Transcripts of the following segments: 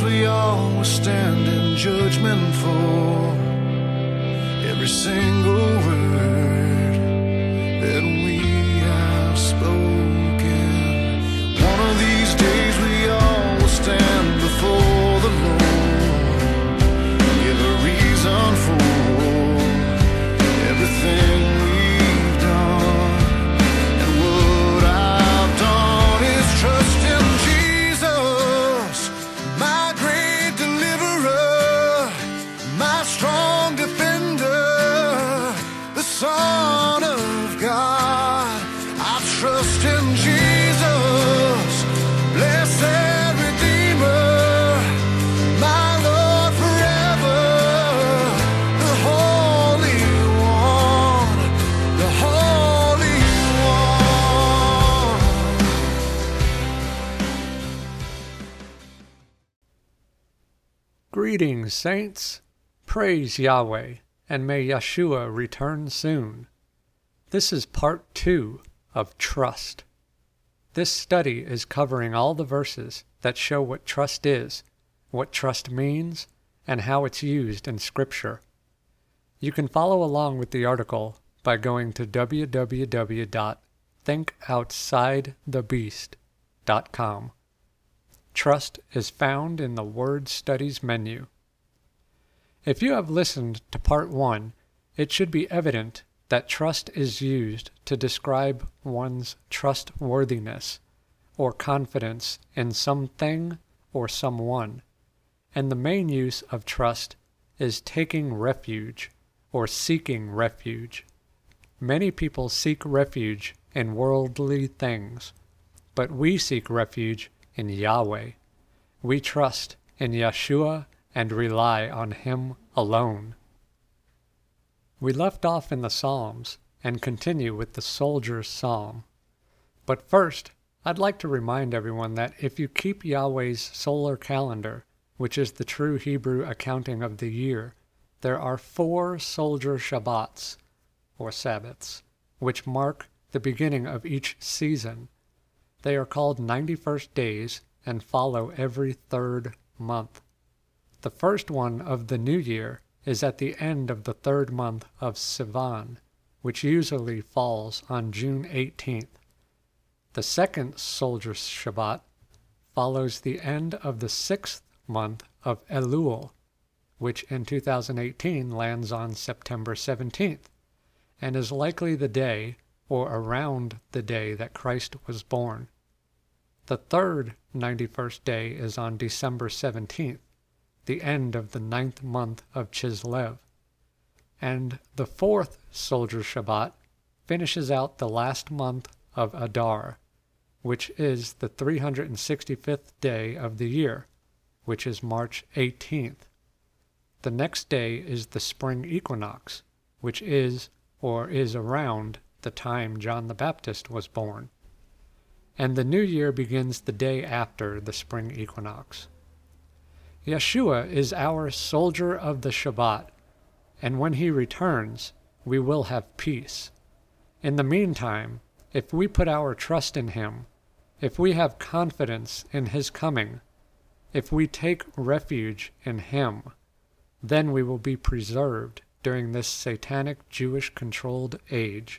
we all will stand in judgment for every single word that we have spoken. One of these days we all will stand before the Lord, give a reason for everything we've done. And what I've done is trust in Jesus, my great deliverer, my strong defender, the Son of God. I trust in Jesus, blessed Redeemer, my Lord forever, the Holy One, the Holy One. Greetings, saints. Praise Yahweh, and may Yeshua return soon. This is part 2 of Trust. This study is covering all the verses that show what trust is, what trust means, and how it's used in Scripture. You can follow along with the article by going to www.thinkoutsidethebeast.com. Trust is found in the Word Studies menu. If you have listened to Part 1, it should be evident that trust is used to describe one's trustworthiness or confidence in something or someone, and the main use of trust is taking refuge or seeking refuge. Many people seek refuge in worldly things, but we seek refuge in Yahweh. We trust in Yeshua and rely on Him alone. We left off in the Psalms and continue with the Soldier's Psalm. But first, I'd like to remind everyone that if you keep Yahweh's solar calendar, which is the true Hebrew accounting of the year, there are 4 soldier Shabbats, or Sabbaths, which mark the beginning of each season. They are called 91st days and follow every 3rd month. The first one of the new year is at the end of the 3rd month of Sivan, which usually falls on June 18th. The second Soldier's Shabbat follows the end of the 6th month of Elul, which in 2018 lands on September 17th, and is likely the day or around the day that Christ was born. The third 91st day is on December 17th, the end of the 9th month of Chislev. And the 4th Soldier Shabbat finishes out the last month of Adar, which is the 365th day of the year, which is March 18th. The next day is the spring equinox, which is or is around the time John the Baptist was born. And the new year begins the day after the spring equinox. Yeshua is our soldier of the Shabbat, and when he returns, we will have peace. In the meantime, if we put our trust in him, if we have confidence in his coming, if we take refuge in him, then we will be preserved during this satanic Jewish-controlled age.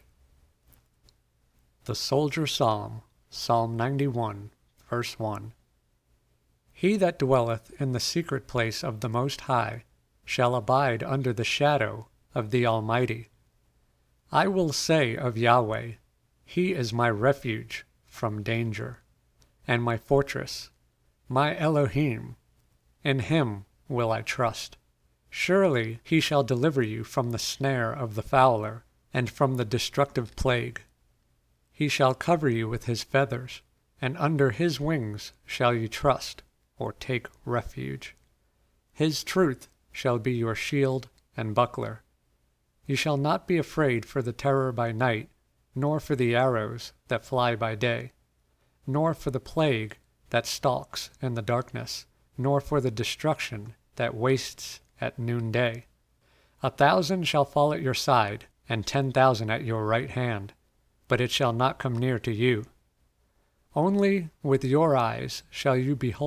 The Soldier Psalm, Psalm 91, verse 1. He that dwelleth in the secret place of the Most High shall abide under the shadow of the Almighty. I will say of Yahweh, He is my refuge from danger, and my fortress, my Elohim. In Him will I trust. Surely He shall deliver you from the snare of the fowler, and from the destructive plague. He shall cover you with His feathers, and under His wings shall you trust, or take refuge. His truth shall be your shield and buckler. You shall not be afraid for the terror by night, nor for the arrows that fly by day, nor for the plague that stalks in the darkness, nor for the destruction that wastes at noonday. 1,000 shall fall at your side, and 10,000 at your right hand, but it shall not come near to you. Only with your eyes shall you behold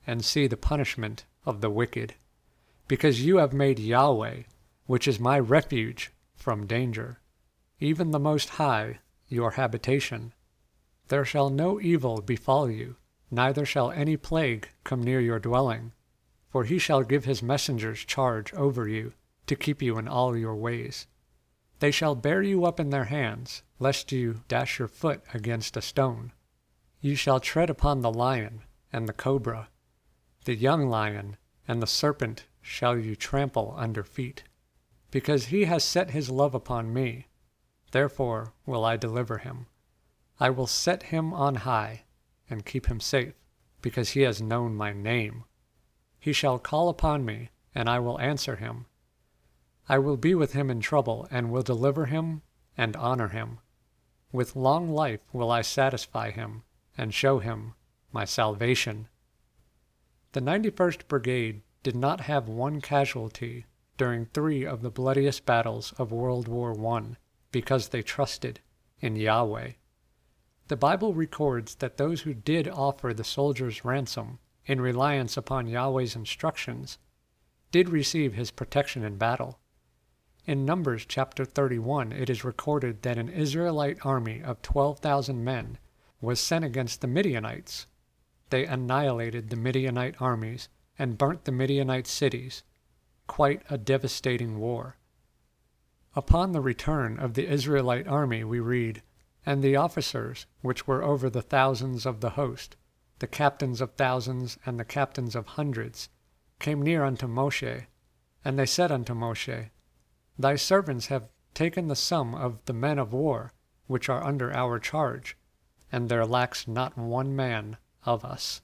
and see the punishment of the wicked, because you have made Yahweh, which is my refuge, from danger, even the Most High, your habitation. There shall no evil befall you, neither shall any plague come near your dwelling. For he shall give his messengers charge over you, to keep you in all your ways. They shall bear you up in their hands, lest you dash your foot against a stone. You shall tread upon the lion and the cobra, the young lion and the serpent shall you trample under feet. Because he has set his love upon me, therefore will I deliver him. I will set him on high, and keep him safe, because he has known my name. He shall call upon me, and I will answer him. I will be with him in trouble, and will deliver him and honor him. With long life will I satisfy him, and show him my salvation. The 91st Brigade did not have one casualty during 3 of the bloodiest battles of World War I, because they trusted in Yahweh. The Bible records that those who did offer the soldiers ransom in reliance upon Yahweh's instructions did receive his protection in battle. In Numbers chapter 31, it is recorded that an Israelite army of 12,000 men was sent against the Midianites. They annihilated the Midianite armies and burnt the Midianite cities. Quite a devastating war. Upon the return of the Israelite army, we read, "And the officers which were over the thousands of the host, the captains of thousands and the captains of hundreds, came near unto Moshe, and they said unto Moshe, Thy servants have taken the sum of the men of war, which are under our charge, and there lacks not one man of us."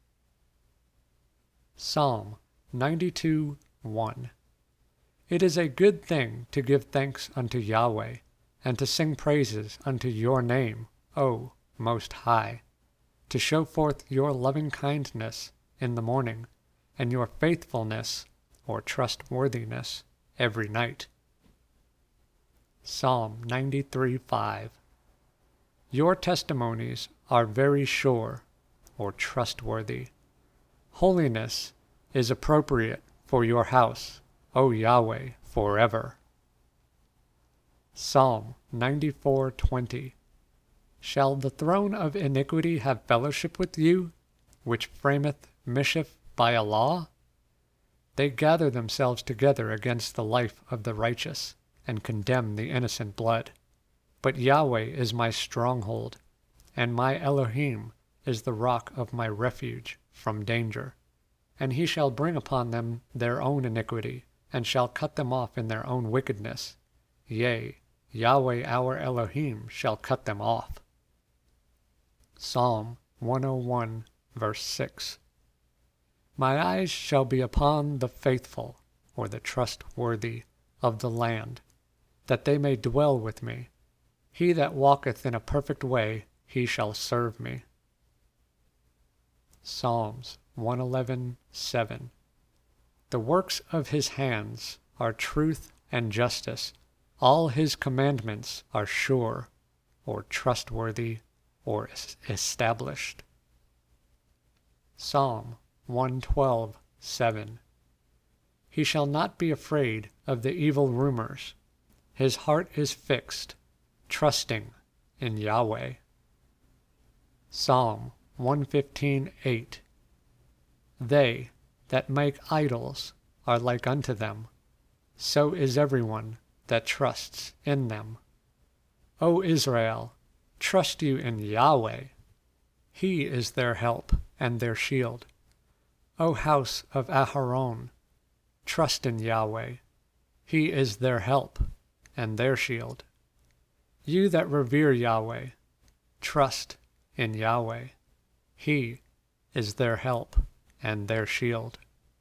Psalm 92:1. It is a good thing to give thanks unto Yahweh, and to sing praises unto your name, O Most High, to show forth your loving kindness in the morning, and your faithfulness or trustworthiness every night. Psalm 93:5. Your testimonies are very sure or trustworthy. Holiness is appropriate for your house, O Yahweh, forever. Psalm 94:20. Shall the throne of iniquity have fellowship with you, which frameth mischief by a law? They gather themselves together against the life of the righteous, and condemn the innocent blood. But Yahweh is my stronghold, and my Elohim is the rock of my refuge from danger. And he shall bring upon them their own iniquity, and shall cut them off in their own wickedness. Yea, Yahweh our Elohim shall cut them off. Psalm 101, verse 6. My eyes shall be upon the faithful, or the trustworthy, of the land, that they may dwell with me. He that walketh in a perfect way, he shall serve me. Psalms 111:7. The works of his hands are truth and justice. All his commandments are sure, or trustworthy, or established. Psalm 112:7. He shall not be afraid of the evil rumors. His heart is fixed, trusting in Yahweh. Psalm 115:8. They that make idols are like unto them, so is everyone that trusts in them. O Israel, trust you in Yahweh. He is their help and their shield. O house of Aharon, trust in Yahweh. He is their help and their shield. You that revere Yahweh, trust in Yahweh. He is their help and their shield.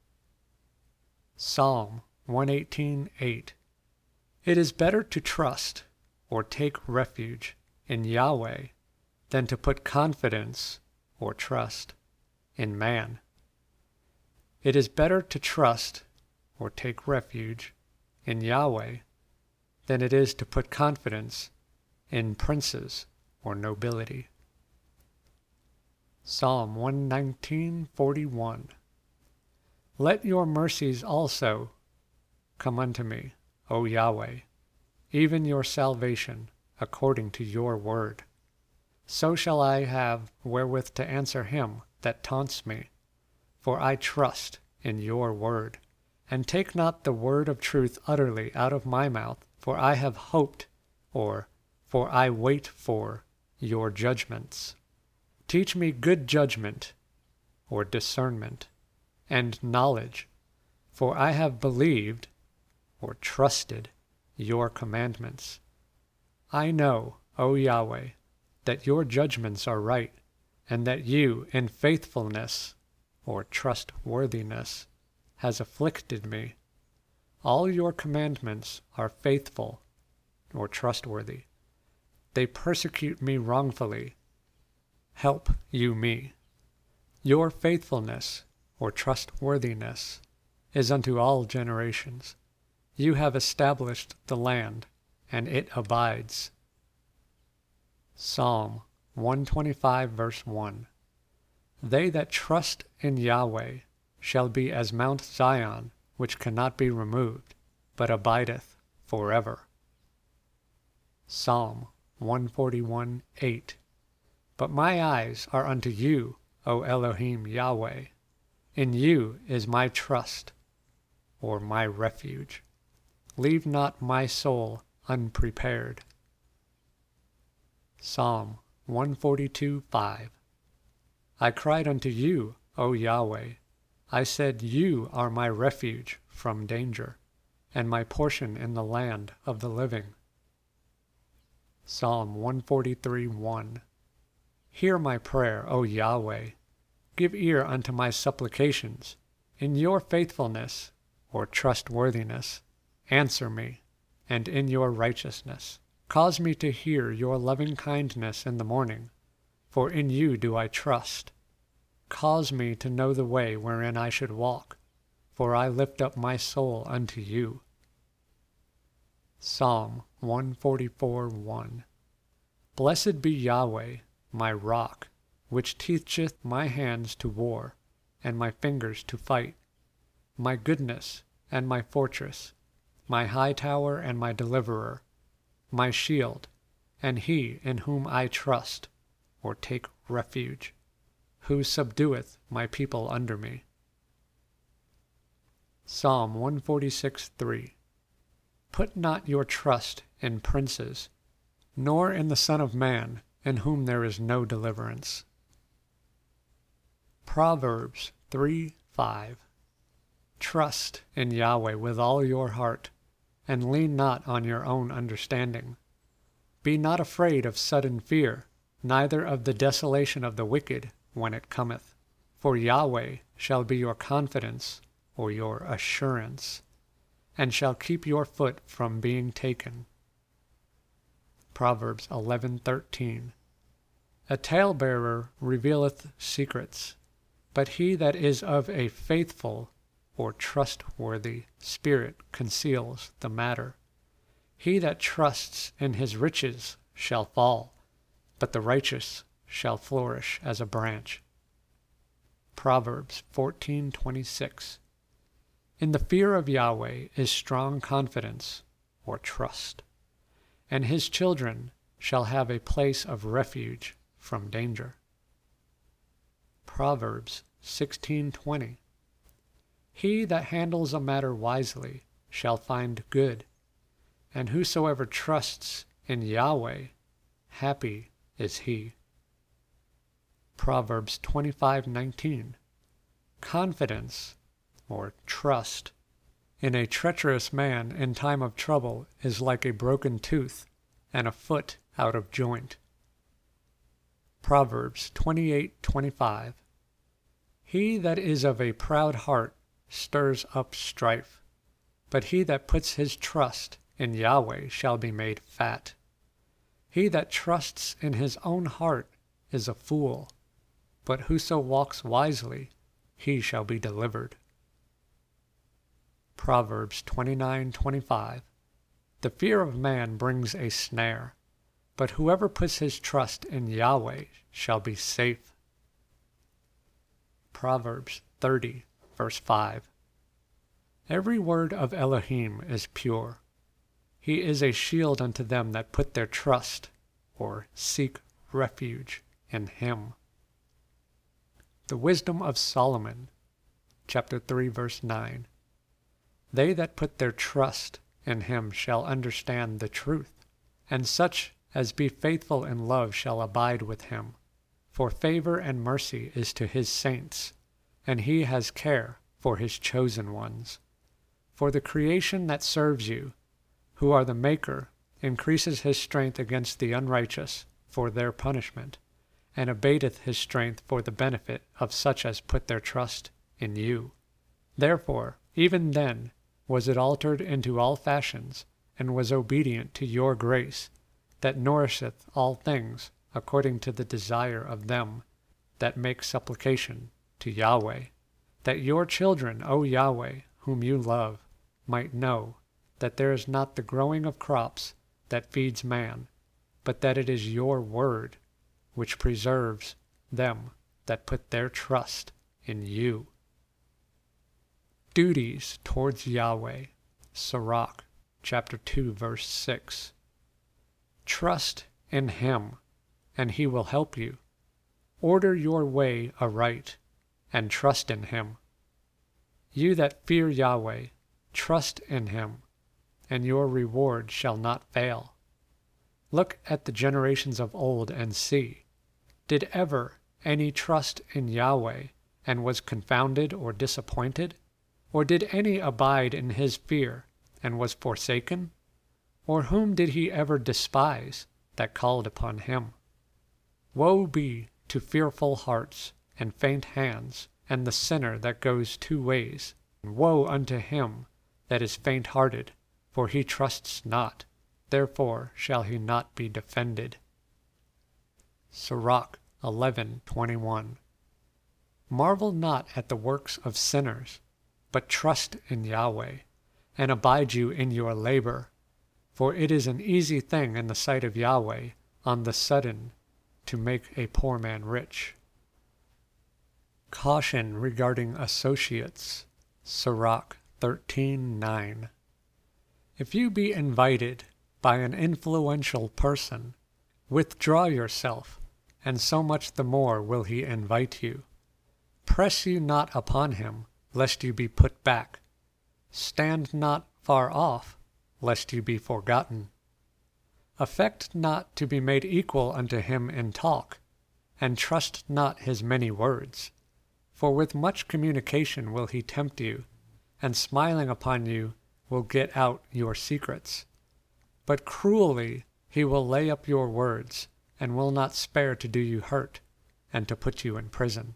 Psalm 118:8. It is better to trust or take refuge in Yahweh than to put confidence or trust in man. It is better to trust or take refuge in Yahweh than it is to put confidence in princes or nobility. Psalm 119:41. Let your mercies also come unto me, O Yahweh, even your salvation, according to your word. So shall I have wherewith to answer him that taunts me, for I trust in your word. And take not the word of truth utterly out of my mouth, for I have hoped, or for I wait for, your judgments. Teach me good judgment, or discernment, and knowledge, for I have believed, or trusted, your commandments. I know, O Yahweh, that your judgments are right, and that you, in faithfulness, or trustworthiness, has afflicted me. All your commandments are faithful, or trustworthy. They persecute me wrongfully. Help you me. Your faithfulness, or trustworthiness, is unto all generations. You have established the land, and it abides. Psalm 125, verse 1. They that trust in Yahweh shall be as Mount Zion, which cannot be removed, but abideth forever. Psalm 141:8. But my eyes are unto you, O Elohim Yahweh. In you is my trust, or my refuge. Leave not my soul unprepared. Psalm 142:5. I cried unto you, O Yahweh. I said, you are my refuge from danger, and my portion in the land of the living. Psalm 143:1. Hear my prayer, O Yahweh. Give ear unto my supplications. In your faithfulness, or trustworthiness, answer me, and in your righteousness. Cause me to hear your loving kindness in the morning, for in you do I trust. Cause me to know the way wherein I should walk, for I lift up my soul unto you. Psalm 144:1. Blessed be Yahweh, my rock, which teacheth my hands to war, and my fingers to fight, my goodness and my fortress, my high tower and my deliverer, my shield, and he in whom I trust, or take refuge, who subdueth my people under me. Psalm 146:3. Put not your trust in princes, nor in the Son of Man, in whom there is no deliverance. Proverbs 3:5. Trust in Yahweh with all your heart, and lean not on your own understanding. Be not afraid of sudden fear, neither of the desolation of the wicked when it cometh. For Yahweh shall be your confidence, or your assurance, and shall keep your foot from being taken. Proverbs 11:13. A talebearer revealeth secrets, but he that is of a faithful or trustworthy spirit conceals the matter. He that trusts in his riches shall fall, but the righteous shall flourish as a branch. Proverbs 14:26. In the fear of Yahweh is strong confidence, or trust, and his children shall have a place of refuge from danger. Proverbs 16:20. He that handles a matter wisely shall find good, and whosoever trusts in Yahweh, happy is he. Proverbs 25:19. Confidence, or trust, in a treacherous man in time of trouble is like a broken tooth and a foot out of joint. Proverbs 28:25. He that is of a proud heart stirs up strife, but he that puts his trust in Yahweh shall be made fat. He that trusts in his own heart is a fool, but whoso walks wisely, he shall be delivered. Proverbs 29:25. The fear of man brings a snare, but whoever puts his trust in Yahweh shall be safe. Proverbs 30, verse 5. Every word of Elohim is pure. He is a shield unto them that put their trust, or seek refuge, in him. The wisdom of Solomon, chapter 3, verse 9. They that put their trust in him shall understand the truth, and such as be faithful in love shall abide with him. For favor and mercy is to his saints, and he has care for his chosen ones. For the creation that serves you, who are the Maker, increases his strength against the unrighteous for their punishment, and abateth his strength for the benefit of such as put their trust in you. Therefore, even then was it altered into all fashions, and was obedient to your grace, that nourisheth all things according to the desire of them that make supplication to Yahweh, that your children, O Yahweh, whom you love, might know that there is not the growing of crops that feeds man, but that it is your word which preserves them that put their trust in you. Duties towards Yahweh, Sirach, chapter 2, verse 6. Trust in him, and he will help you. Order your way aright, and trust in him. You that fear Yahweh, trust in him, and your reward shall not fail. Look at the generations of old and see, did ever any trust in Yahweh, and was confounded or disappointed? Or did any abide in his fear, and was forsaken? Or whom did he ever despise that called upon him? Woe be to fearful hearts, and faint hands, and the sinner that goes two ways. Woe unto him that is faint-hearted, for he trusts not, therefore shall he not be defended. Sirach 11:21. Marvel not at the works of sinners, but trust in Yahweh, and abide you in your labor. For it is an easy thing in the sight of Yahweh on the sudden to make a poor man rich. Caution regarding associates. Sirach 13:9. If you be invited by an influential person, withdraw yourself, and so much the more will he invite you. Press you not upon him, lest you be put back. Stand not far off, lest you be forgotten. Affect not to be made equal unto him in talk, and trust not his many words. For with much communication will he tempt you, and smiling upon you will get out your secrets. But cruelly he will lay up your words, and will not spare to do you hurt, and to put you in prison.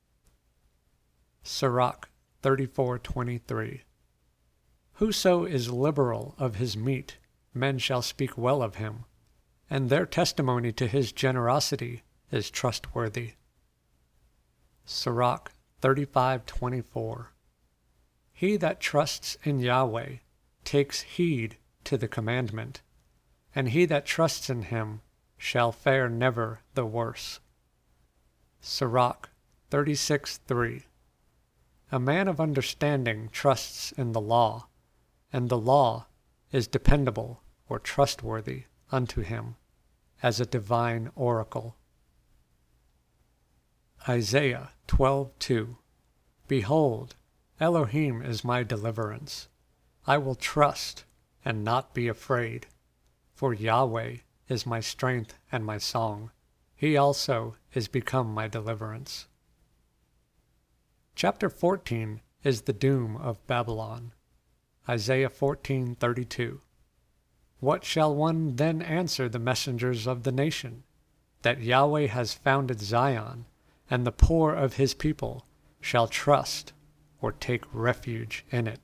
Sirach 34:23. Whoso is liberal of his meat, men shall speak well of him, and their testimony to his generosity is trustworthy. Sirach 35:24. He that trusts in Yahweh takes heed to the commandment, and he that trusts in him shall fare never the worse. Sirach 36:3. A man of understanding trusts in the law, and the law is dependable or trustworthy unto him, as a divine oracle. Isaiah 12:2. Behold, Elohim is my deliverance. I will trust and not be afraid, for Yahweh is my strength and my song. He also is become my deliverance. Chapter 14 is the doom of Babylon. Isaiah 14:32. What shall one then answer the messengers of the nation? That Yahweh has founded Zion, and the poor of his people shall trust or take refuge in it.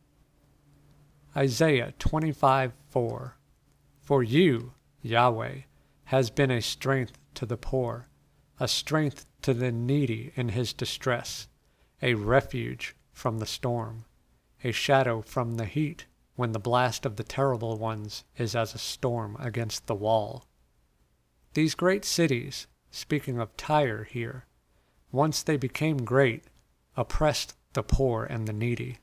Isaiah 25:4. For you, Yahweh, has been a strength to the poor, a strength to the needy in his distress, a refuge from the storm, a shadow from the heat, when the blast of the terrible ones is as a storm against the wall. These great cities, speaking of Tyre here, once they became great, oppressed the poor and the needy.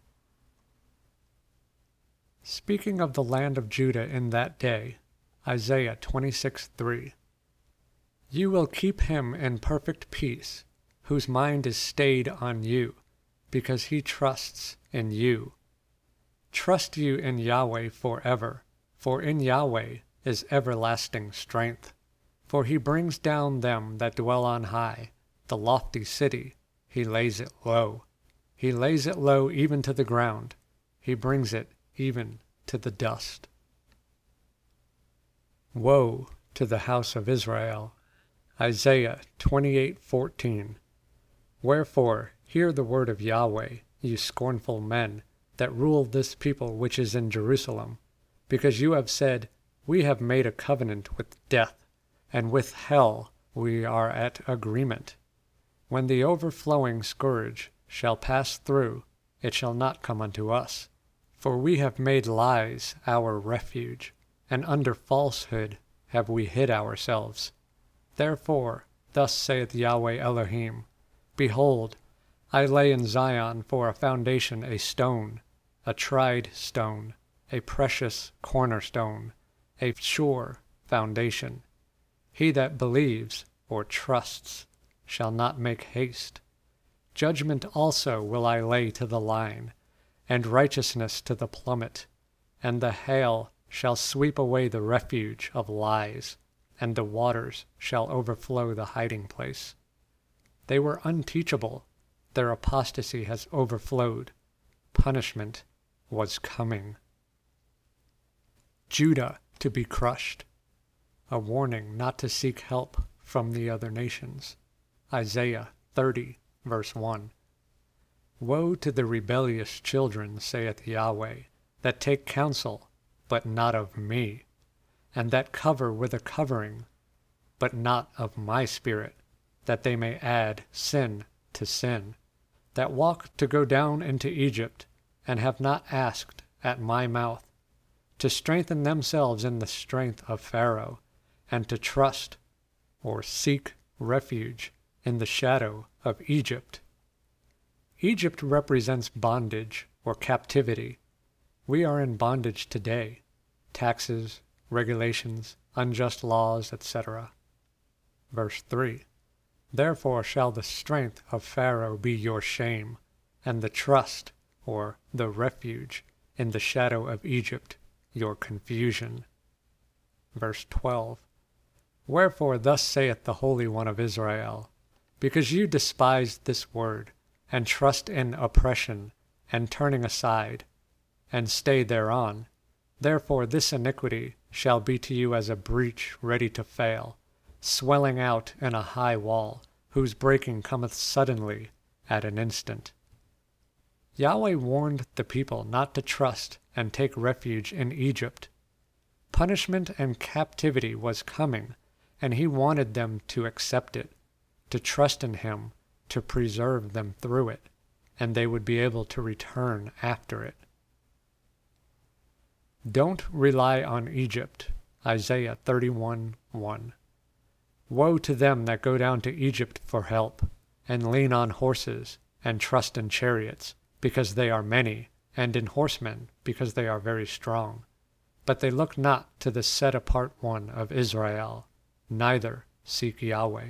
Speaking of the land of Judah in that day, Isaiah 26:3. You will keep him in perfect peace, whose mind is stayed on you, because he trusts in you. Trust you in Yahweh forever, for in Yahweh is everlasting strength. For he brings down them that dwell on high, the lofty city, he lays it low. He lays it low even to the ground, he brings it even to the dust. Woe to the house of Israel. Isaiah 28:14. Wherefore hear the word of Yahweh, you scornful men, that rule this people which is in Jerusalem, because you have said, We have made a covenant with death, and with hell we are at agreement. When the overflowing scourge shall pass through, it shall not come unto us. For we have made lies our refuge, and under falsehood have we hid ourselves. Therefore, thus saith Yahweh Elohim, Behold, I lay in Zion for a foundation a stone, a tried stone, a precious cornerstone, a sure foundation. He that believes or trusts shall not make haste. Judgment also will I lay to the line, and righteousness to the plummet, and the hail shall sweep away the refuge of lies, and the waters shall overflow the hiding place. They were unteachable, their apostasy has overflowed, punishment was coming. Judah to be crushed, a warning not to seek help from the other nations. Isaiah 30, verse 1. Woe to the rebellious children, saith Yahweh, that take counsel, but not of me, and that cover with a covering, but not of my spirit, that they may add sin to sin, that walk to go down into Egypt, and have not asked at my mouth, to strengthen themselves in the strength of Pharaoh, and to trust or seek refuge in the shadow of Egypt. Egypt represents bondage or captivity. We are in bondage today. Taxes, regulations, unjust laws, etc. Verse 3. Therefore shall the strength of Pharaoh be your shame, and the trust, or the refuge, in the shadow of Egypt, your confusion. Verse 12. Wherefore thus saith the Holy One of Israel, because you despised this word, and trust in oppression, and turning aside, and stay thereon, therefore this iniquity shall be to you as a breach ready to fail, swelling out in a high wall, whose breaking cometh suddenly at an instant. Yahweh warned the people not to trust and take refuge in Egypt. Punishment and captivity was coming, and he wanted them to accept it, to trust in him, to preserve them through it, and they would be able to return after it. Don't rely on Egypt. Isaiah 31:1. Woe to them that go down to Egypt for help, and lean on horses, and trust in chariots, because they are many, and in horsemen, because they are very strong. But they look not to the set-apart one of Israel, neither seek Yahweh.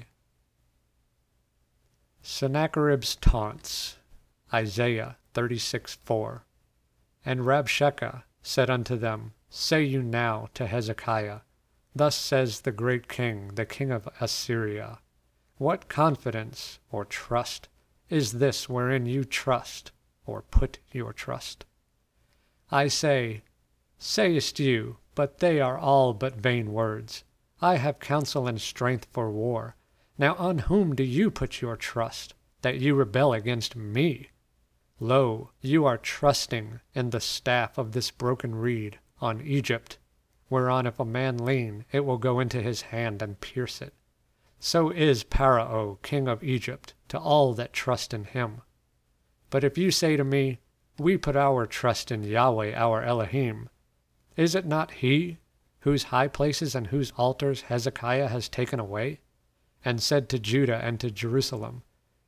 Sennacherib's taunts. Isaiah 36:4. And Rabshakeh said unto them, Say you now to Hezekiah, Thus says the great king, the king of Assyria, What confidence or trust is this wherein you trust, or put your trust? I say, sayest you, but they are all but vain words. I have counsel and strength for war. Now on whom do you put your trust, that you rebel against me? Lo, you are trusting in the staff of this broken reed on Egypt, whereon if a man lean, it will go into his hand and pierce it. So is Pharaoh, king of Egypt, to all that trust in him. But if you say to me, We put our trust in Yahweh our Elohim, is it not he whose high places and whose altars Hezekiah has taken away, and said to Judah and to Jerusalem,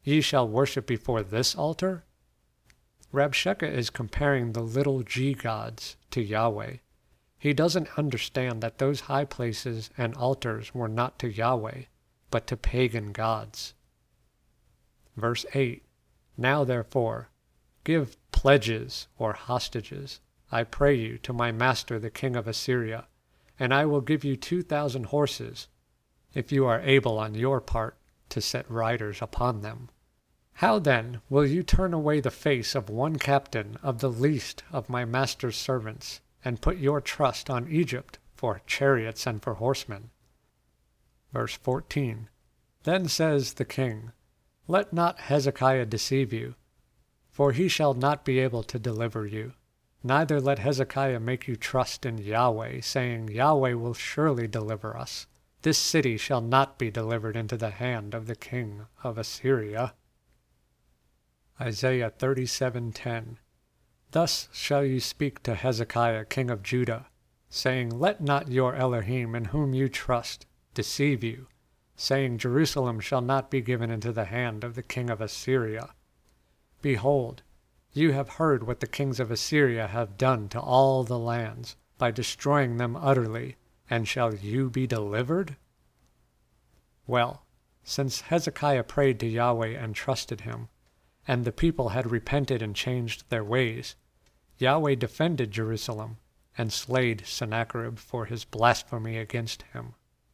Ye shall worship before this altar? Rabshakeh is comparing the little g gods to Yahweh. He doesn't understand that those high places and altars were not to Yahweh, but to pagan gods. Verse 8, Now therefore, give pledges or hostages, I pray you, to my master the king of Assyria, and I will give you 2,000 horses, if you are able on your part to set riders upon them. How then will you turn away the face of one captain of the least of my master's servants, and put your trust on Egypt for chariots and for horsemen? Verse 14, Then says the king, Let not Hezekiah deceive you, for he shall not be able to deliver you. Neither let Hezekiah make you trust in Yahweh, saying, Yahweh will surely deliver us. This city shall not be delivered into the hand of the king of Assyria. Isaiah 37:10. Thus shall you speak to Hezekiah king of Judah, saying, Let not your Elohim, in whom you trust, deceive you, saying, Jerusalem shall not be given into the hand of the king of Assyria. Behold, you have heard what the kings of Assyria have done to all the lands, by destroying them utterly, and shall you be delivered? Well, since Hezekiah prayed to Yahweh and trusted him, and the people had repented and changed their ways, Yahweh defended Jerusalem and slayed Sennacherib for his blasphemy against him.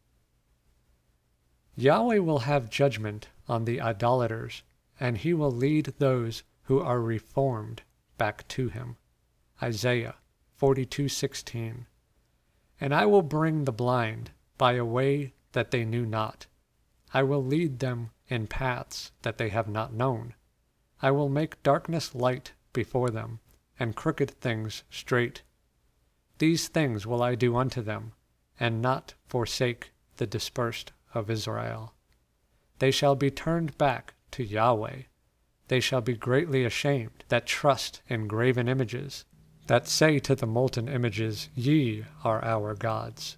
Yahweh will have judgment on the idolaters, and he will lead those who are reformed back to him. Isaiah 42:16. And I will bring the blind by a way that they knew not. I will lead them in paths that they have not known. I will make darkness light before them, and crooked things straight. These things will I do unto them, and not forsake the dispersed of Israel. They shall be turned back to Yahweh. They shall be greatly ashamed that trust in graven images, that say to the molten images, Ye are our gods.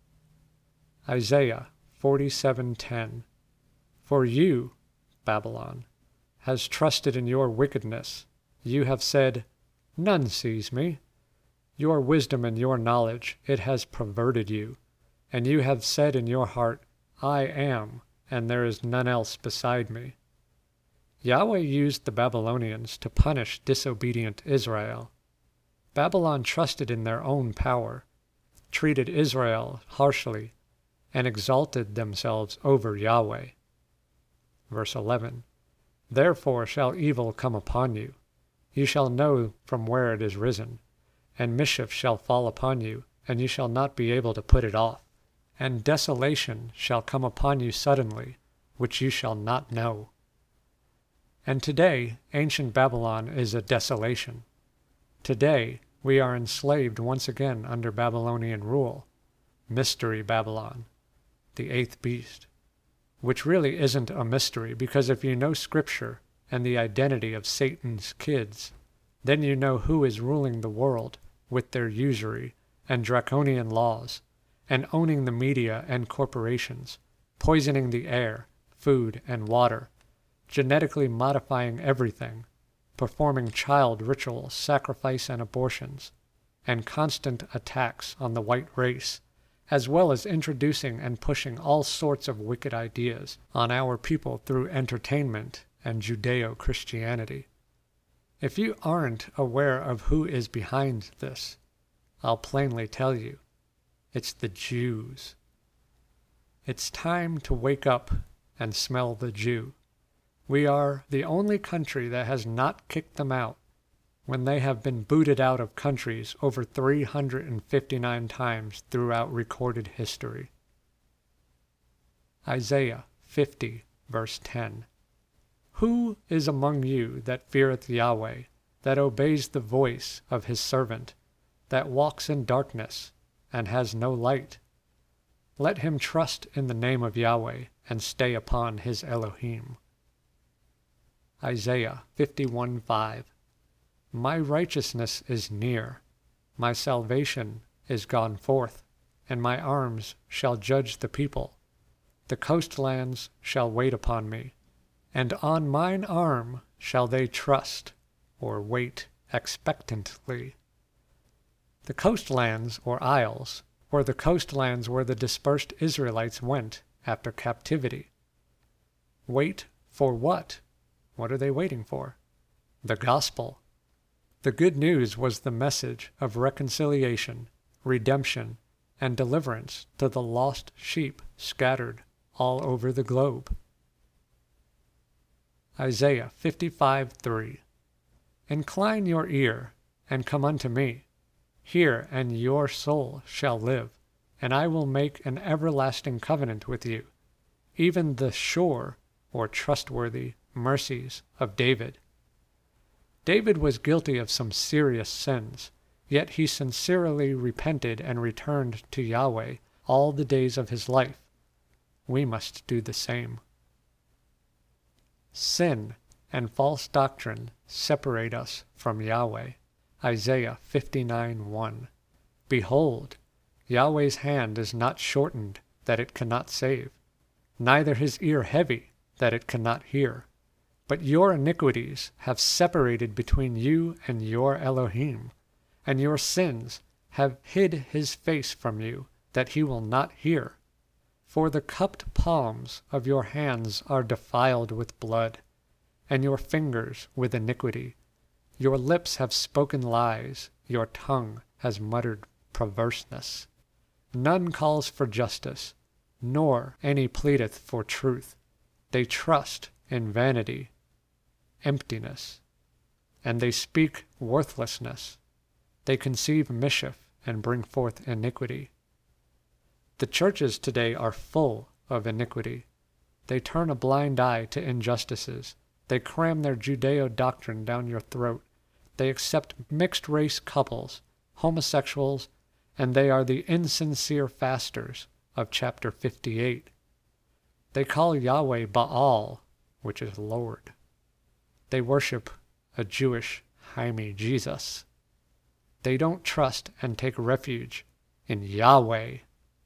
Isaiah 47:10. For you, Babylon, has trusted in your wickedness. You have said, None sees me. Your wisdom and your knowledge, it has perverted you. And you have said in your heart, I am, and there is none else beside me. Yahweh used the Babylonians to punish disobedient Israel. Babylon trusted in their own power, treated Israel harshly, and exalted themselves over Yahweh. Verse 11. Therefore shall evil come upon you. You shall know from where it is risen, and mischief shall fall upon you, and you shall not be able to put it off. And desolation shall come upon you suddenly, which you shall not know. And today, ancient Babylon is a desolation. Today, we are enslaved once again under Babylonian rule. Mystery Babylon, the eighth beast. Which really isn't a mystery, because if you know Scripture and the identity of Satan's kids, then you know who is ruling the world with their usury and draconian laws, and owning the media and corporations, poisoning the air, food, and water, genetically modifying everything, performing child rituals, sacrifice, and abortions, and constant attacks on the white race, as well as introducing and pushing all sorts of wicked ideas on our people through entertainment and Judeo-Christianity. If you aren't aware of who is behind this, I'll plainly tell you, it's the Jews. It's time to wake up and smell the Jew. We are the only country that has not kicked them out when they have been booted out of countries over 359 times throughout recorded history. Isaiah 50, verse 10. Who is among you that feareth Yahweh, that obeys the voice of his servant, that walks in darkness, and has no light? Let him trust in the name of Yahweh, and stay upon his Elohim. Isaiah 51:5. My righteousness is near, my salvation is gone forth, and my arms shall judge the people. The coastlands shall wait upon me, And on mine arm shall they trust, or wait expectantly. The coastlands, or isles, were the coastlands where the dispersed Israelites went after captivity. Wait for what? What are they waiting for? The gospel. The good news was the message of reconciliation, redemption, and deliverance to the lost sheep scattered all over the globe. Isaiah 55:3. Incline your ear, and come unto me. Hear, and your soul shall live, and I will make an everlasting covenant with you, even the sure or trustworthy mercies of David. David was guilty of some serious sins, yet he sincerely repented and returned to Yahweh all the days of his life. We must do the same. Sin and false doctrine separate us from Yahweh. Isaiah 59:1. Behold, Yahweh's hand is not shortened that it cannot save, neither his ear heavy that it cannot hear. But your iniquities have separated between you and your Elohim, and your sins have hid his face from you, that he will not hear. For the cupped palms of your hands are defiled with blood, and your fingers with iniquity. Your lips have spoken lies, your tongue has muttered perverseness. None calls for justice, nor any pleadeth for truth. They trust in vanity, emptiness, and they speak worthlessness. They conceive mischief and bring forth iniquity. The churches today are full of iniquity. They turn a blind eye to injustices. They cram their Judeo doctrine down your throat. They accept mixed-race couples, homosexuals, and they are the insincere fasters of chapter 58. They call Yahweh Baal, which is Lord. They worship a Jewish Jaime Jesus. They don't trust and take refuge in Yahweh.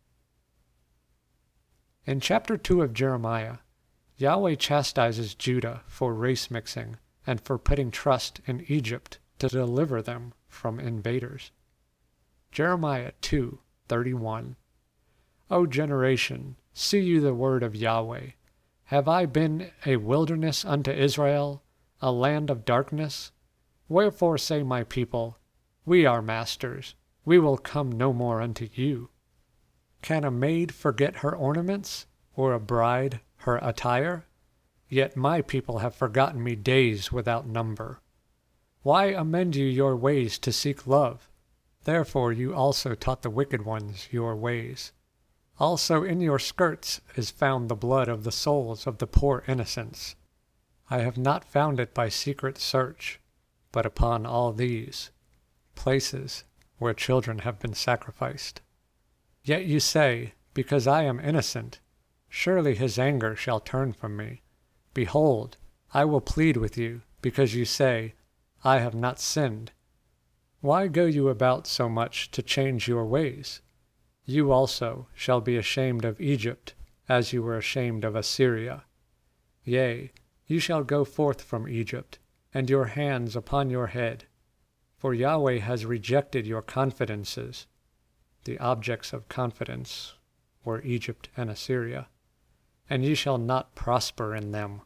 In chapter 2 of Jeremiah, Yahweh chastises Judah for race mixing and for putting trust in Egypt to deliver them from invaders. Jeremiah 2:31. O generation, see you the word of Yahweh. Have I been a wilderness unto Israel, a land of darkness? Wherefore say my people, we are masters, we will come no more unto you. Can a maid forget her ornaments, or a bride her attire? Yet my people have forgotten me days without number. Why amend you your ways to seek love? Therefore you also taught the wicked ones your ways. Also in your skirts is found the blood of the souls of the poor innocents. I have not found it by secret search, but upon all these places where children have been sacrificed. Yet you say, because I am innocent, surely his anger shall turn from me. Behold, I will plead with you, because you say, I have not sinned. Why go you about so much to change your ways? You also shall be ashamed of Egypt, as you were ashamed of Assyria. Yea, you shall go forth from Egypt, and your hands upon your head. For Yahweh has rejected your confidences. The objects of confidence were Egypt and Assyria, and ye shall not prosper in them.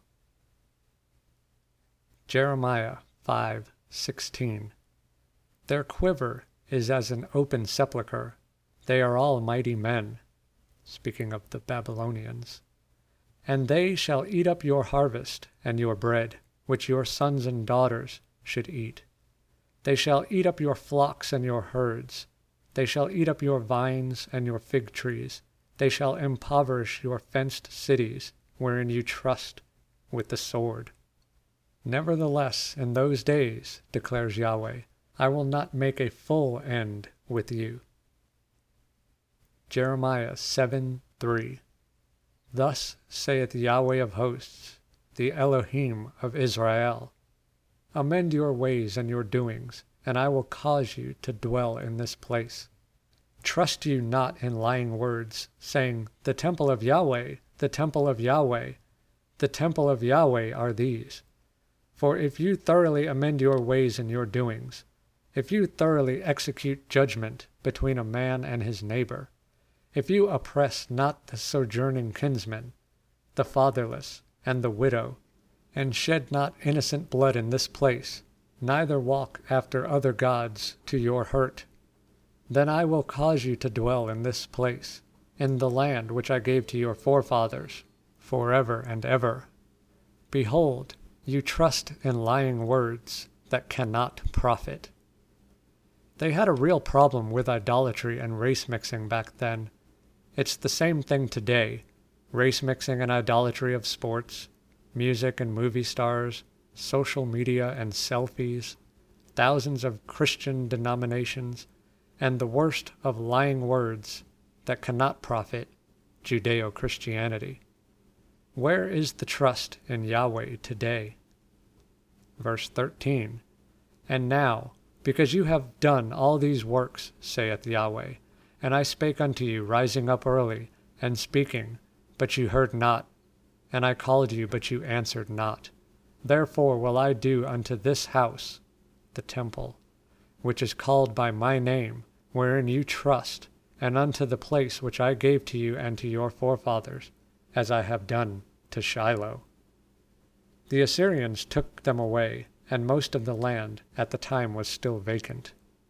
Jeremiah 5:16. Their quiver is as an open sepulchre. They are all mighty men, speaking of the Babylonians. And they shall eat up your harvest and your bread, which your sons and daughters should eat. They shall eat up your flocks and your herds. They shall eat up your vines and your fig trees. They shall impoverish your fenced cities, wherein you trust, with the sword. Nevertheless, in those days, declares Yahweh, I will not make a full end with you. Jeremiah 7:3. Thus saith Yahweh of hosts, the Elohim of Israel, amend your ways and your doings, and I will cause you to dwell in this place. Trust you not in lying words, saying, the temple of Yahweh, the temple of Yahweh. the temple of Yahweh are these. For if you thoroughly amend your ways and your doings, if you thoroughly execute judgment between a man and his neighbor, if you oppress not the sojourning kinsman, the fatherless, and the widow, and shed not innocent blood in this place, neither walk after other gods to your hurt, then I will cause you to dwell in this place, in the land which I gave to your forefathers, forever and ever. Behold, you trust in lying words that cannot profit. They had a real problem with idolatry and race mixing back then. It's the same thing today, race mixing and idolatry of sports, music and movie stars, social media and selfies, thousands of Christian denominations, and the worst of lying words that cannot profit, Judeo-Christianity. Where is the trust in Yahweh today? Verse 13, And now, because you have done all these works, saith Yahweh, and I spake unto you, rising up early, and speaking, but you heard not, and I called you, but you answered not. Therefore will I do unto this house, the temple, which is called by my name, wherein you trust, and unto the place which I gave to you and to your forefathers, as I have done to Shiloh. The Assyrians took them away, and most of the land at the time was still vacant.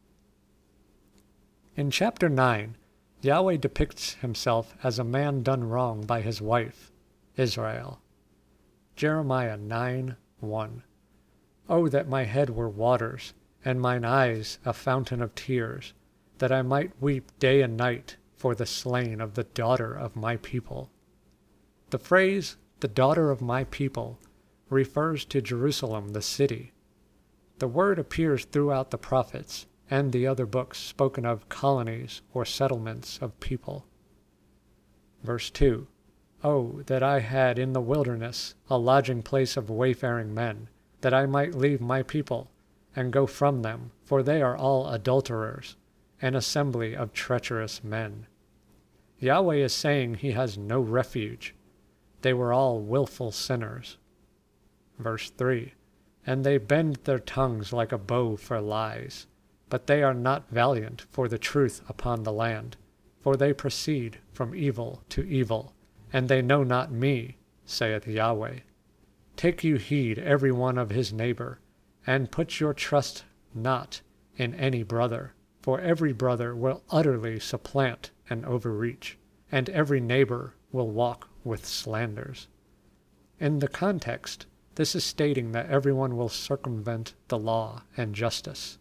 In chapter 9, Yahweh depicts himself as a man done wrong by his wife, Israel. Jeremiah 9:1. Oh, that my head were waters, and mine eyes a fountain of tears, that I might weep day and night for the slain of the daughter of my people. The phrase, the daughter of my people, refers to Jerusalem, the city. The word appears throughout the prophets and the other books spoken of colonies or settlements of people. Verse 2. Oh, that I had in the wilderness a lodging place of wayfaring men, that I might leave my people, and go from them, for they are all adulterers, an assembly of treacherous men. Yahweh is saying he has no refuge. They were all willful sinners. Verse 3. And they bend their tongues like a bow for lies, but they are not valiant for the truth upon the land, for they proceed from evil to evil, and they know not me, saith Yahweh. Take you heed every one of his neighbor, and put your trust not in any brother, for every brother will utterly supplant and overreach, and every neighbor will walk with slanders. In the context, this is stating that everyone will circumvent the law and justice.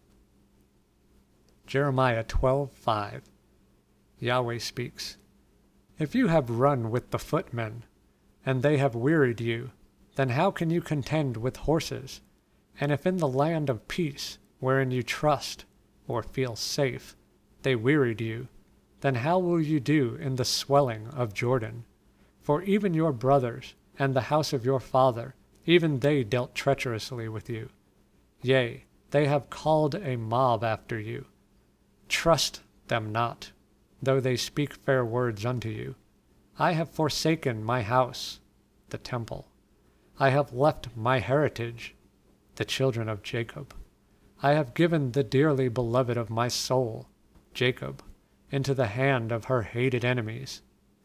Jeremiah 12:5. Yahweh speaks, If you have run with the footmen, and they have wearied you, then how can you contend with horses? And if in the land of peace, wherein you trust, or feel safe, they wearied you, then how will you do in the swelling of Jordan? For even your brothers, and the house of your father, even they dealt treacherously with you. Yea, they have called a mob after you. Trust them not, though they speak fair words unto you. I have forsaken my house, the temple. I have left my heritage, the children of Jacob. I have given the dearly beloved of my soul, Jacob, into the hand of her hated enemies.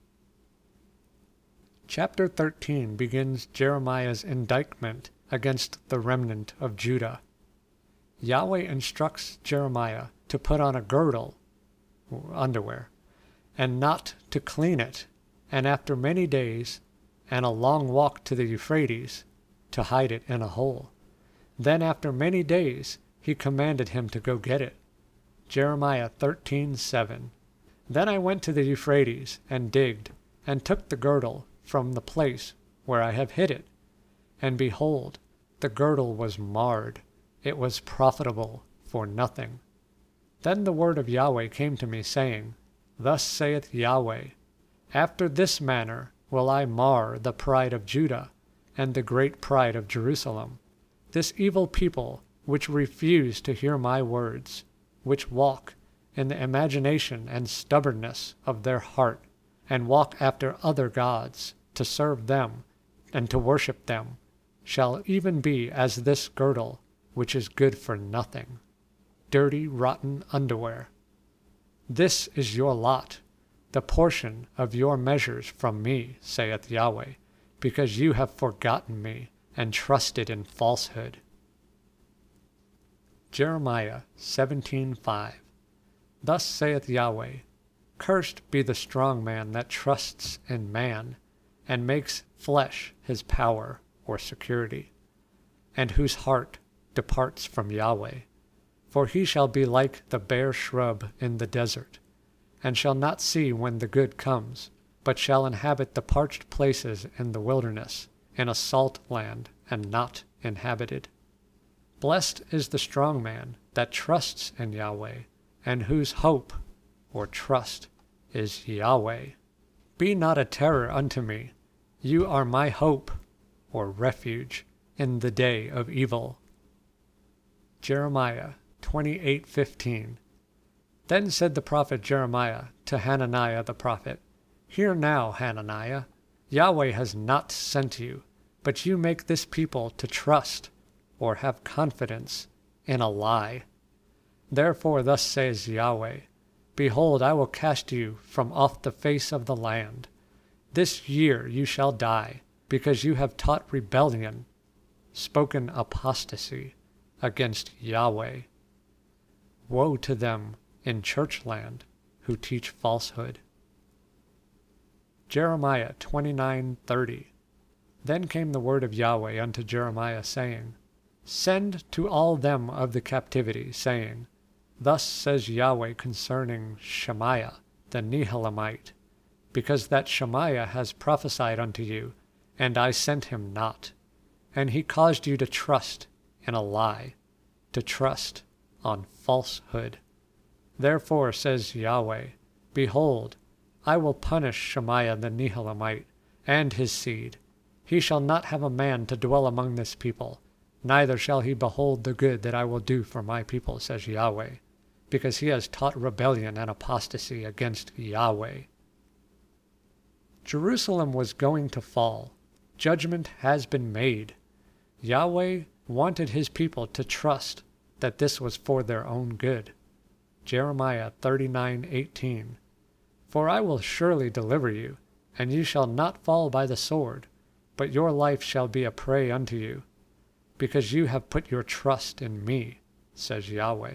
Chapter 13 begins Jeremiah's indictment against the remnant of Judah. Yahweh instructs Jeremiah to put on a girdle, or underwear, and not to clean it, and after many days, and a long walk to the Euphrates, to hide it in a hole. Then after many days he commanded him to go get it. Jeremiah 13:7. Then I went to the Euphrates, and digged, and took the girdle from the place where I have hid it. And behold, the girdle was marred, it was profitable for nothing. Then the word of Yahweh came to me, saying, Thus saith Yahweh, After this manner will I mar the pride of Judah, and the great pride of Jerusalem, this evil people which refuse to hear my words, which walk in the imagination and stubbornness of their heart, and walk after other gods, to serve them, and to worship them shall even be as this girdle, which is good for nothing, dirty, rotten underwear. This is your lot, the portion of your measures from me, saith Yahweh, because you have forgotten me and trusted in falsehood. Jeremiah 17:5. Thus saith Yahweh, Cursed be the strong man that trusts in man, and makes flesh his power or security, and whose heart departs from Yahweh. For he shall be like the bare shrub in the desert, and shall not see when the good comes, but shall inhabit the parched places in the wilderness, in a salt land, and not inhabited. Blessed is the strong man that trusts in Yahweh, and whose hope or trust is Yahweh. Be not a terror unto me. You are my hope or refuge in the day of evil. Jeremiah 28:15. Then said the prophet Jeremiah to Hananiah the prophet, Hear now, Hananiah, Yahweh has not sent you, but you make this people to trust or have confidence in a lie. Therefore thus says Yahweh, Behold, I will cast you from off the face of the land. This year you shall die, because you have taught rebellion, spoken apostasy against Yahweh. Woe to them in churchland who teach falsehood. Jeremiah 29:30. Then came the word of Yahweh unto Jeremiah, saying, Send to all them of the captivity, saying, Thus says Yahweh concerning Shemaiah the Nehelamite, because that Shemaiah has prophesied unto you, and I sent him not, and he caused you to trust in a lie, to trust on falsehood. Therefore says Yahweh, Behold, I will punish Shemaiah the Nehelamite and his seed. He shall not have a man to dwell among this people, neither shall he behold the good that I will do for my people, says Yahweh, because he has taught rebellion and apostasy against Yahweh. Jerusalem was going to fall. Judgment has been made. Yahweh wanted his people to trust that this was for their own good. Jeremiah 39:18. For I will surely deliver you, and you shall not fall by the sword, but your life shall be a prey unto you, because you have put your trust in me, says Yahweh.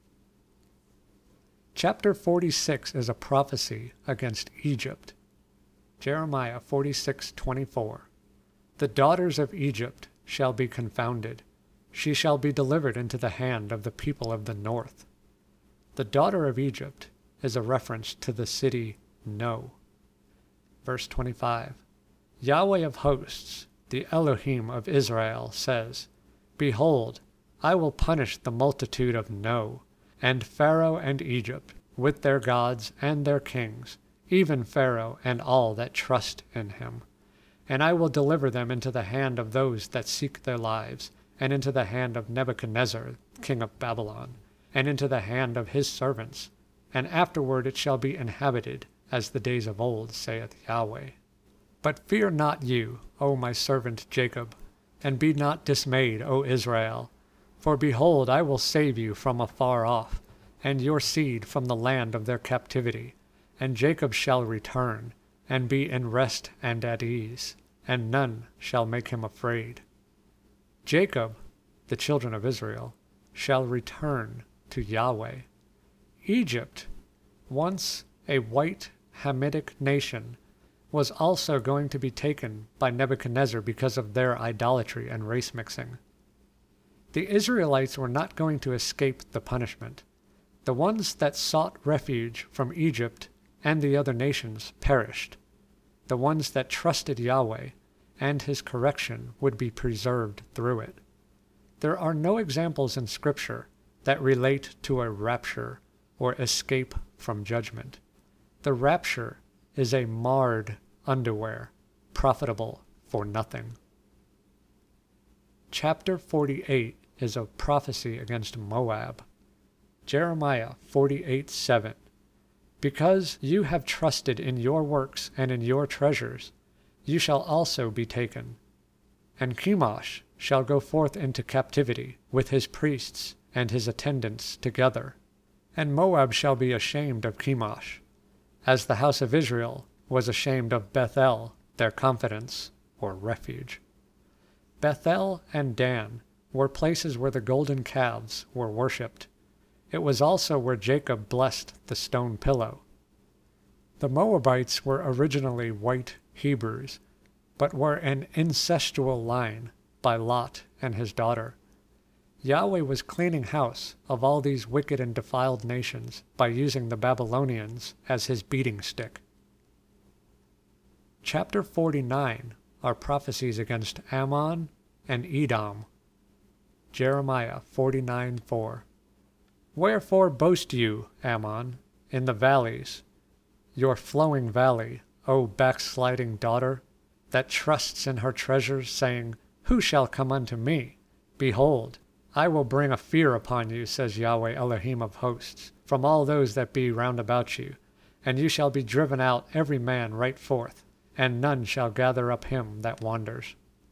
Chapter 46 is a prophecy against Egypt. Jeremiah 46:24. The daughters of Egypt shall be confounded. She shall be delivered into the hand of the people of the north. The daughter of Egypt is a reference to the city No. Verse 25. Yahweh of hosts, the Elohim of Israel, says, Behold, I will punish the multitude of No, and Pharaoh and Egypt, with their gods and their kings, even Pharaoh and all that trust in him. And I will deliver them into the hand of those that seek their lives, and into the hand of Nebuchadnezzar, king of Babylon, and into the hand of his servants. And afterward it shall be inhabited, as the days of old, saith Yahweh. But fear not you, O my servant Jacob, and be not dismayed, O Israel. For behold, I will save you from afar off, and your seed from the land of their captivity. And Jacob shall return, and be in rest and at ease, and none shall make him afraid. Jacob, the children of Israel, shall return to Yahweh. Egypt, once a white Hamitic nation, was also going to be taken by Nebuchadnezzar because of their idolatry and race mixing. The Israelites were not going to escape the punishment. The ones that sought refuge from Egypt and the other nations perished. The ones that trusted Yahweh and his correction would be preserved through it. There are no examples in Scripture that relate to a rapture or escape from judgment. The rapture is a marred underwear, profitable for nothing. Chapter 48 is a prophecy against Moab. Jeremiah 48:7. Because you have trusted in your works and in your treasures, you shall also be taken. And Chemosh shall go forth into captivity with his priests and his attendants together. And Moab shall be ashamed of Chemosh, as the house of Israel was ashamed of Bethel, their confidence or refuge. Bethel and Dan were places where the golden calves were worshipped. It was also where Jacob blessed the stone pillow. The Moabites were originally white Hebrews, but were an incestual line by Lot and his daughter. Yahweh was cleaning house of all these wicked and defiled nations by using the Babylonians as his beating stick. Chapter 49 are prophecies against Ammon and Edom. Jeremiah 49:4. Wherefore boast you, Ammon, in the valleys, your flowing valley, O backsliding daughter, that trusts in her treasures, saying, Who shall come unto me? Behold, I will bring a fear upon you, says Yahweh Elohim of hosts, from all those that be round about you, and you shall be driven out every man right forth, and none shall gather up him that wanders.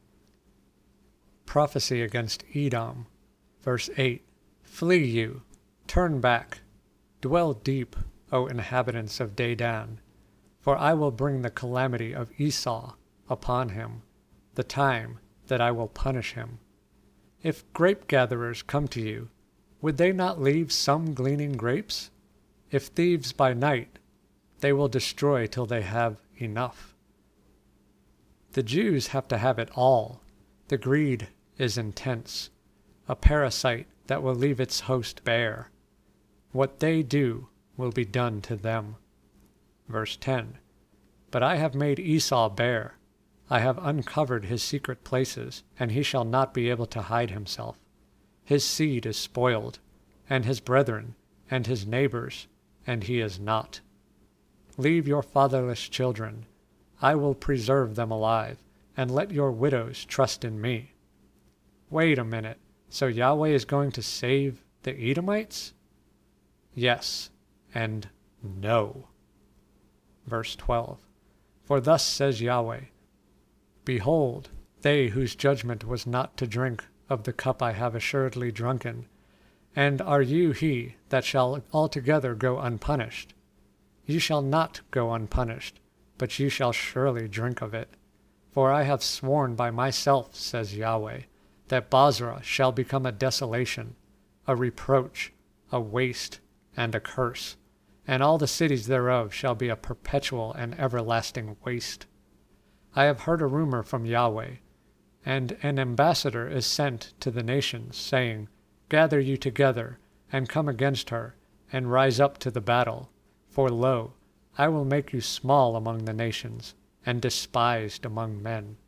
Prophecy against Edom. Verse 8. Flee you, turn back, dwell deep, O inhabitants of Dedan, for I will bring the calamity of Esau upon him, the time that I will punish him. If grape-gatherers come to you, would they not leave some gleaning grapes? If thieves by night, they will destroy till they have enough. The Jews have to have it all. The greed is intense, a parasite that will leave its host bare. What they do will be done to them. Verse 10. But I have made Esau bare. I have uncovered his secret places, and he shall not be able to hide himself. His seed is spoiled, and his brethren, and his neighbors, and he is not. Leave your fatherless children. I will preserve them alive, and let your widows trust in me. Wait a minute. So Yahweh is going to save the Edomites? Yes, and no. Verse 12. For thus says Yahweh, Behold, they whose judgment was not to drink of the cup I have assuredly drunken, and are you he that shall altogether go unpunished? You shall not go unpunished, but you shall surely drink of it. For I have sworn by myself, says Yahweh, that Bozrah shall become a desolation, a reproach, a waste, and a curse, and all the cities thereof shall be a perpetual and everlasting waste. I have heard a rumor from Yahweh, and an ambassador is sent to the nations, saying, Gather you together, and come against her, and rise up to the battle. For lo, I will make you small among the nations, and despised among men.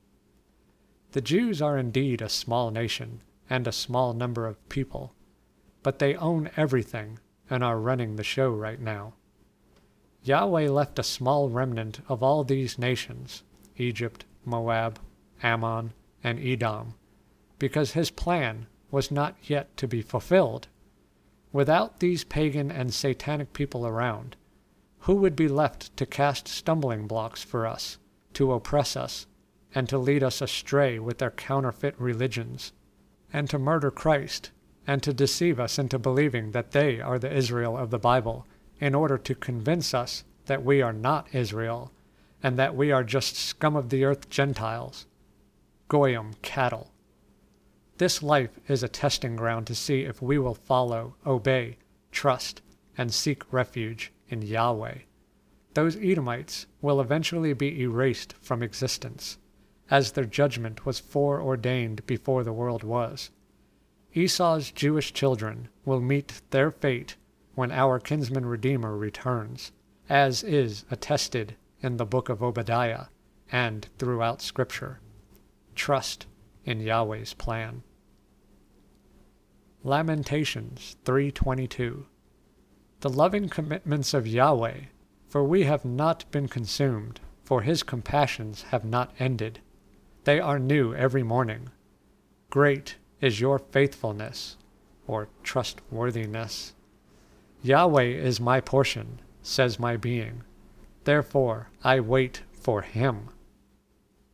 The Jews are indeed a small nation, and a small number of people, but they own everything and are running the show right now. Yahweh left a small remnant of all these nations, Egypt, Moab, Ammon, and Edom, because his plan was not yet to be fulfilled. Without these pagan and satanic people around, who would be left to cast stumbling blocks for us, to oppress us, and to lead us astray with their counterfeit religions, and to murder Christ, and to deceive us into believing that they are the Israel of the Bible, in order to convince us that we are not Israel, and that we are just scum of the earth Gentiles, Goyim cattle. This life is a testing ground to see if we will follow, obey, trust, and seek refuge in Yahweh. Those Edomites will eventually be erased from existence, as their judgment was foreordained before the world was. Esau's Jewish children will meet their fate when our kinsman Redeemer returns, as is attested in the book of Obadiah and throughout Scripture. Trust in Yahweh's plan. Lamentations 3:22. The loving commitments of Yahweh, for we have not been consumed, for his compassions have not ended. They are new every morning. Great is your faithfulness, or trustworthiness. Yahweh is my portion, says my being. Therefore I wait for him.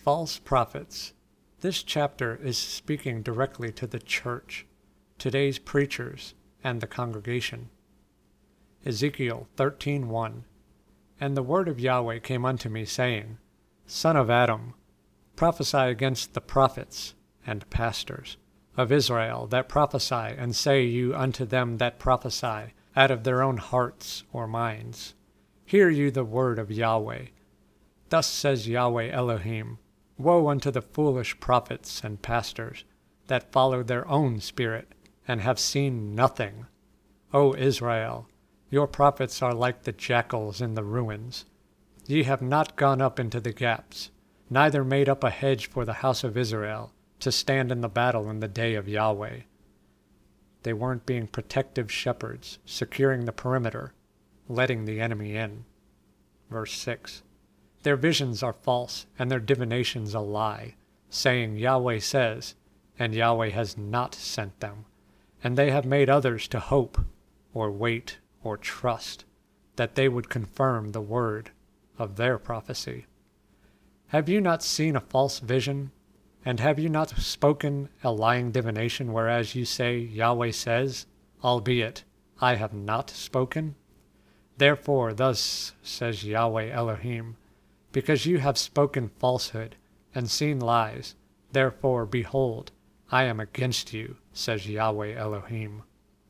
False prophets. This chapter is speaking directly to the church, today's preachers, and the congregation. Ezekiel 13:1. And the word of Yahweh came unto me, saying, Son of Adam, prophesy against the prophets and pastors of Israel that prophesy, and say you unto them that prophesy out of their own hearts or minds, Hear you the word of Yahweh. Thus says Yahweh Elohim, Woe unto the foolish prophets and pastors that follow their own spirit, and have seen nothing. O Israel, your prophets are like the jackals in the ruins. Ye have not gone up into the gaps, neither made up a hedge for the house of Israel, to stand in the battle in the day of Yahweh. They weren't being protective shepherds, securing the perimeter, letting the enemy in. Verse 6. Their visions are false, and their divinations a lie, saying, Yahweh says, and Yahweh has not sent them. And they have made others to hope, or wait, or trust, that they would confirm the word of their prophecy. Have you not seen a false vision? And have you not spoken a lying divination, whereas you say, Yahweh says, albeit I have not spoken? Therefore thus says Yahweh Elohim, because you have spoken falsehood, and seen lies, therefore, behold, I am against you, says Yahweh Elohim.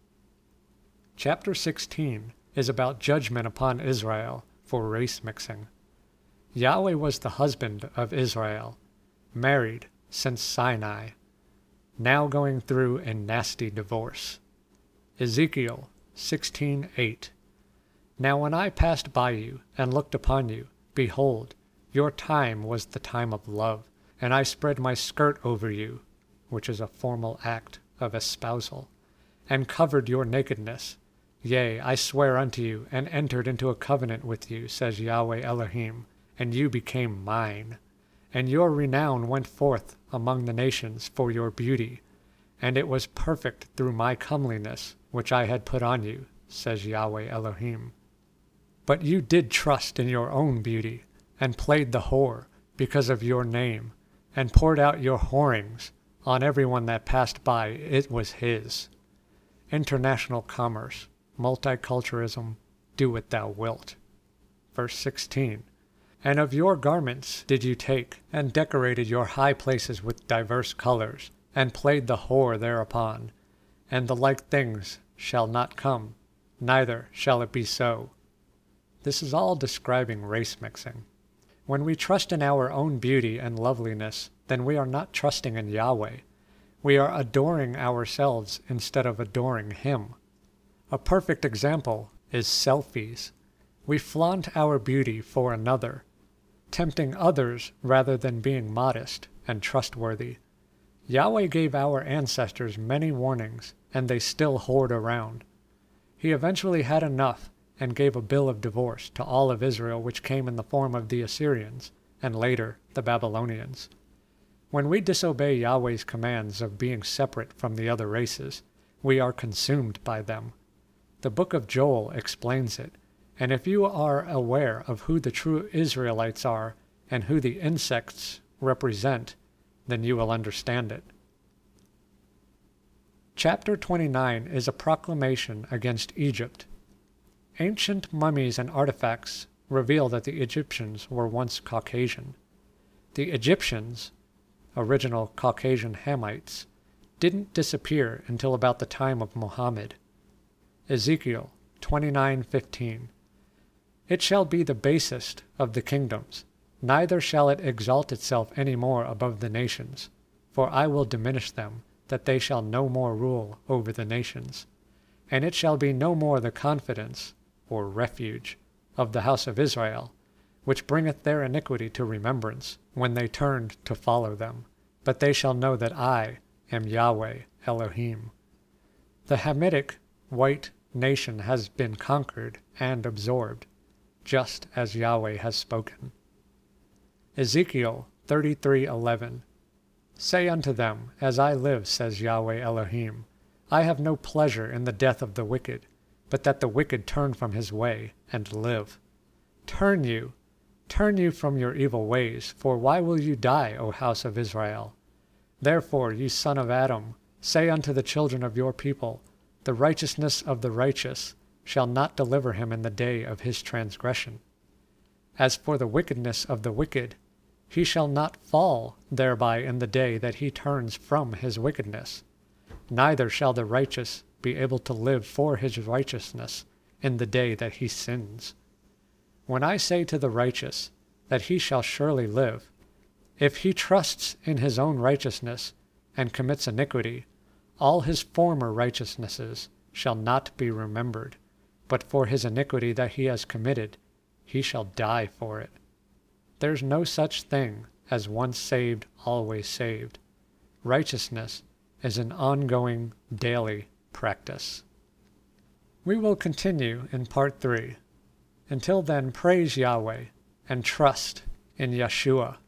Chapter 16 is about judgment upon Israel for race mixing. Yahweh was the husband of Israel, married since Sinai, now going through a nasty divorce. Ezekiel 16:8. Now when I passed by you and looked upon you, behold, your time was the time of love, and I spread my skirt over you, which is a formal act of espousal, and covered your nakedness. Yea, I swear unto you, and entered into a covenant with you, says Yahweh Elohim, and you became mine. And your renown went forth among the nations for your beauty, and it was perfect through my comeliness, which I had put on you, says Yahweh Elohim. But you did trust in your own beauty, and played the whore because of your name, and poured out your whorings on everyone that passed by. It was his. International commerce, multiculturalism, do what thou wilt. Verse 16. And of your garments did you take, and decorated your high places with diverse colors, and played the whore thereupon. And the like things shall not come, neither shall it be so. This is all describing race mixing. When we trust in our own beauty and loveliness, then we are not trusting in Yahweh. We are adoring ourselves instead of adoring Him. A perfect example is selfies. We flaunt our beauty for another, tempting others rather than being modest and trustworthy. Yahweh gave our ancestors many warnings, and they still whored around. He eventually had enough and gave a bill of divorce to all of Israel, which came in the form of the Assyrians, and later the Babylonians. When we disobey Yahweh's commands of being separate from the other races, we are consumed by them. The book of Joel explains it, and if you are aware of who the true Israelites are and who the insects represent, then you will understand it. Chapter 29 is a proclamation against Egypt. Ancient mummies and artifacts reveal that the Egyptians were once Caucasian. The Egyptians, original Caucasian Hamites, didn't disappear until about the time of Muhammad. Ezekiel 29:15. It shall be the basest of the kingdoms, neither shall it exalt itself any more above the nations, for I will diminish them, that they shall no more rule over the nations. And it shall be no more the confidence, or refuge, of the house of Israel, which bringeth their iniquity to remembrance, when they turned to follow them. But they shall know that I am Yahweh Elohim. The Hamitic white nation has been conquered and absorbed, just as Yahweh has spoken. Ezekiel 33:11. Say unto them, As I live, says Yahweh Elohim, I have no pleasure in the death of the wicked, but that the wicked turn from his way and live. Turn you, Turn you from your evil ways, for why will you die, O house of Israel? Therefore, ye son of Adam, say unto the children of your people, the righteousness of the righteous shall not deliver him in the day of his transgression. As for the wickedness of the wicked, he shall not fall thereby in the day that he turns from his wickedness. Neither shall the righteous be able to live for his righteousness in the day that he sins. When I say to the righteous that he shall surely live, if he trusts in his own righteousness and commits iniquity, all his former righteousnesses shall not be remembered, but for his iniquity that he has committed, he shall die for it. There's no such thing as once saved, always saved. Righteousness is an ongoing, daily practice. We will continue in part 3. Until then, praise Yahweh and trust in Yeshua.